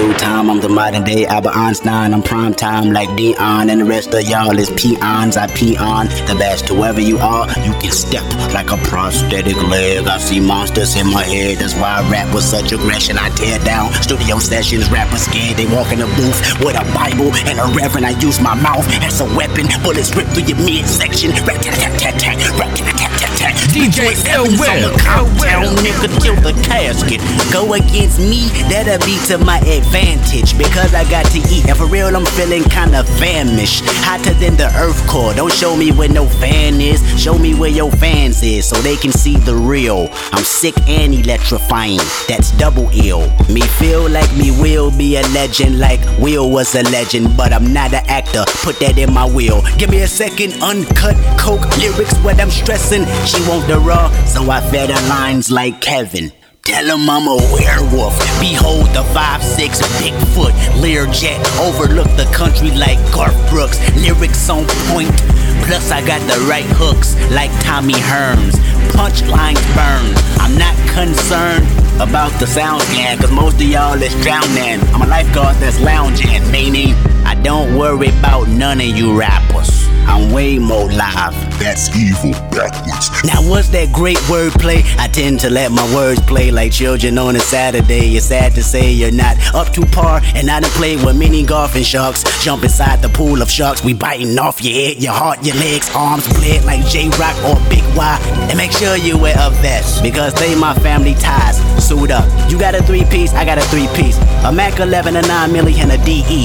due time, I'm the modern day Albert Einstein. I'm prime time like Dion, and the rest of y'all is peons. I pee on the best. Whoever you are, you can step like a prosthetic leg. I see monsters in my head, that's why I rap with such aggression. I tear down studio sessions, rappers scared. They walk in the booth with a Bible and a reverend. I use my mouth as a weapon. Bullets rip through your midsection. Rat-tat-tat-tat-tat, rat-tat-tat-tat-tat. DJ L-Will, Countdown, nigga, till the casket. Go against me, that'll be to my advantage, because I got to eat. And for real, I'm feeling kinda famished, hotter than the earth core. Don't show me where no fan is, show me where your fans is, so they can see the real. I'm sick and electrifying, that's double ill. Me feel like me will be a legend, like Will was a legend, but I'm not an actor, put that in my will. Give me a second, uncut coke lyrics, what I'm stressing. She want the raw, so I fed her lines like Kevin. Tell him I'm a werewolf. Behold the 5'6" Bigfoot Learjet. Overlook the country like Garth Brooks. Lyrics on point. Plus I got the right hooks like Tommy Hearns. Punchlines burn. I'm not concerned about the sound scan, cause most of y'all is drowning. I'm a lifeguard that's lounging, meaning I don't worry about none of you rappers. I'm way more live. That's evil backwards. Now what's that great wordplay? I tend to let my words play like children on a Saturday. It's sad to say you're not up to par, and I done played with many golfing sharks. Jump inside the pool of sharks. We biting off your head, your heart, your legs, arms bled like J-Rock or Big Y. And make sure you wear a vest, because they my family ties. Suit up. You got a 3-piece, I got a 3-piece. A Mac 11, a 9 milli, and a DE.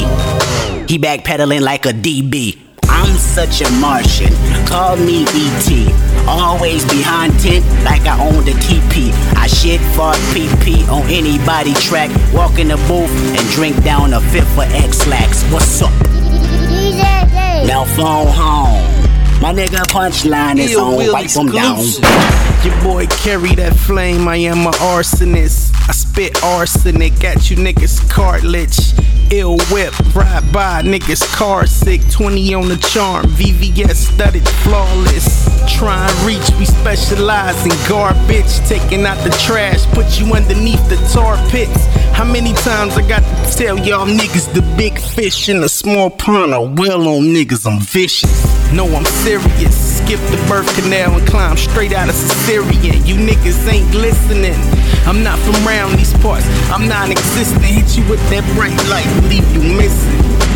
He backpedaling like a DB. I'm such a Martian, call me E.T. Always behind tent like I own the TP. I shit, fart, PP on anybody track. Walk in the booth and drink down a fifth of X-Lax. What's up? Now phone home. My nigga punchline is on, wipe them down. Your boy carry that flame, I am an arsonist. I spit arsenic at you niggas cartilage. Ill whip, ride by, niggas car sick. 20 on the charm, VVS studded, flawless. Try and reach, we specialize in garbage. Taking out the trash, put you underneath the tar pits. How many times I got to tell y'all niggas the big fish in a small pond are well on niggas, I'm vicious. No, I'm serious. Skip the birth canal and climb straight out of Caesarean. You niggas ain't listening. I'm not from round these parts, I'm non-existent. Hit you with that bright light, leave you missing.